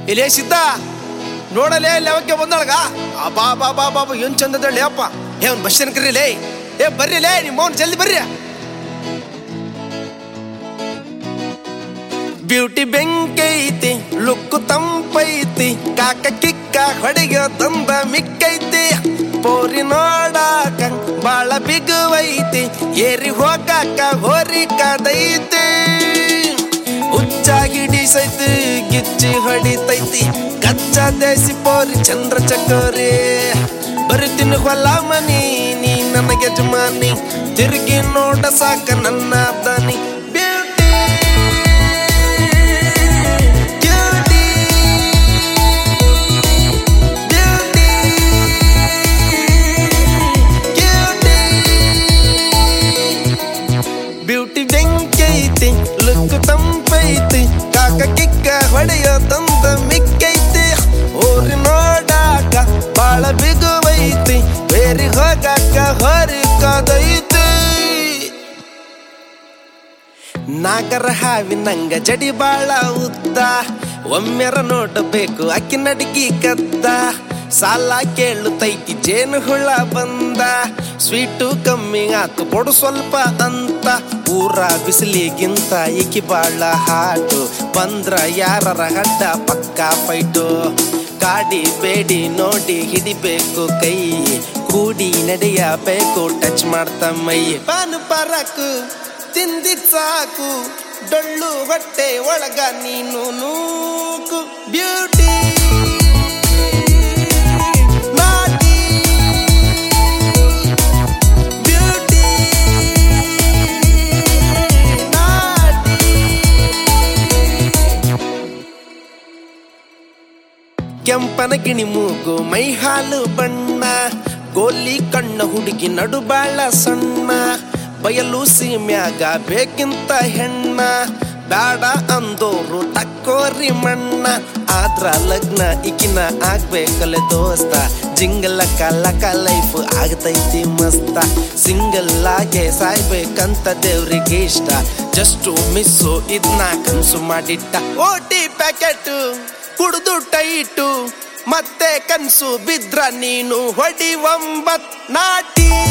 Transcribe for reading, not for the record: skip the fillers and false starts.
ಇಲ್ಲೇ ಸಿದ್ಧ ನೋಡಲೇ ಲೆವಕ್ಕೆ ಬಂದಳಗ ಬಾ ಬಾ ಬಾ ಬಾಬಾ ಏನ್ ಚಂದದಳ್ಳಿ ಅಪ್ಪ ಏನ್ ಬಸ್ ಕರೀಲೇ ಬರ್ರಿಲೇ ನಿಮ್ಮ ಮೌನ್ ಜಲ್ದಿ ಬರ್ರಿ. ಬ್ಯೂಟಿ ಬೆಂಕೈತಿ ಲುಕ್ಕು ತಂಪೈತಿ ಕಾಕ ಕಿಕ್ಕ ಹೊಡೆಗೆ ತಂದ ಮಿಕ್ಕೈತಿ ಪೋರಿ ನೋಡಾಕ ಬಾಳ ಬಿಗುವೈತಿ ಏರಿ ಹೋಗಾಕ ಹೋರಿ ಕದೈತಿ ಹುಚ್ಚಾಗಿಡಿಸೈತಿ ಗಿಚ್ಚಿ ಹೊಡಿತೈತಿ ಕಚ್ಚಾ ದೇಸಿ ಪೋರಿ ಚಂದ್ರ ಚಕೋರಿ ಬರುತ್ತೀನಿ ಹೊಲ ಮನಿ ನೀ ನನಗೆ ಯಜಮಾನಿ ತಿರುಗಿ ನೋಡ ಸಾಕ ನನ್ನ ದನಿ. ಬ್ಯೂಟಿ ಬೆಂಕೈತಿ ಲುಕ್ ತಂಪೈತಿ ಕಾಕ ಕಿಕ್ಕ ಹೊಡೆಯೋ ತಂದ ಮಿಕ್ಕೈತಿ ಊರಿ ನೋಡಾಕ ಬಾಳ ಬಿಗುವೈತಿ ಬೇರಿ ಹೋಗಾಕ ಹೊರಿ ಕದೈತಿ. ನಾಗರ ಹಾವಿನಂಗ ಜಡಿ ಬಾಳ ಉದ್ದ ಒಮ್ಮೆರ ನೋಡಬೇಕು ಅಕ್ಕಿ ನಡಿಗಿ ಕದ್ದ ಸಾಲ ಕೇಳುತ್ತೈತಿ ಜೇನು ಹುಳ ಬಂದ ಸ್ವೀಟು ಕಮ್ಮಿ ಆತು ಕೊಡು ಸ್ವಲ್ಪ ಅಂತ ಊರ ಬಿಸಿಲಿಗಿಂತ ಈಕಿ ಬಾಳ ಹಾಟು ಬಂದ್ರ ಯಾರರ ಗಡ್ಡ ಪಕ್ಕ ಫೈಟು ಗಾಡಿ ಬೇಡಿ ನೋಡಿ ಹಿಡಿಬೇಕು ಕೈ ಕೂಡಿ ನಡೆಯಬೇಕು ಟಚ್ ಮಾಡ್ತ ಮೈ ಪಾನು ಪರಕು ತಿಂದಿದ್ ಸಾಕು ಡೊಳ್ಳು ಹೊಟ್ಟೆ ಒಳಗ ನೀನು ನೂಕು ಬ್ಯೂಟಿ ಕೆಂಪನ ಗಿಣಿ ಮೂಗು ಮೈ ಹಾಲು ಬಣ್ಣ ಗೋಲಿ ಕಣ್ಣ ಹುಡುಗಿ ನಡು ಬಾಳ ಸಣ್ಣ ಬಯಲು ಸೀಮ್ಯಾಗ ಬೇಕಿಂತ ಹೆಣ್ಣ ಬ್ಯಾಡ ಅಂದೋರು ತಕ್ಕೋರಿ ಮಣ್ಣ ಆದ್ರ ಲಗ್ನ ಈಕಿನ ಆಗ್ಬೇಕಲ್ಲ ದೋಸ್ತ ಜಿಂಗಲ ಕಲಕ ಲೈಫ್ ಆಗ್ತೈತಿ ಮಸ್ತ ಸಿಂಗಲ್ ಆಗೆ ಸಾಯ್ಬೇಕಂತ ದೇವ್ರಿಗೆ ಇಷ್ಟ ಜಸ್ಟ್ ಮಿಸ್ಸು ಇದನ್ನ ಕನ್ಸು ಮಾಡಿಟ್ಟ ಓಟಿ ಪ್ಯಾಕೆಟ್ ಕುಡ್ದು ಟೈಟು ಮತ್ತೆ ಕನ್ಸು ಬಿದ್ರ ನೀನು ಹೊಡಿ ಒಂಬತ್ ನಾಟಿ.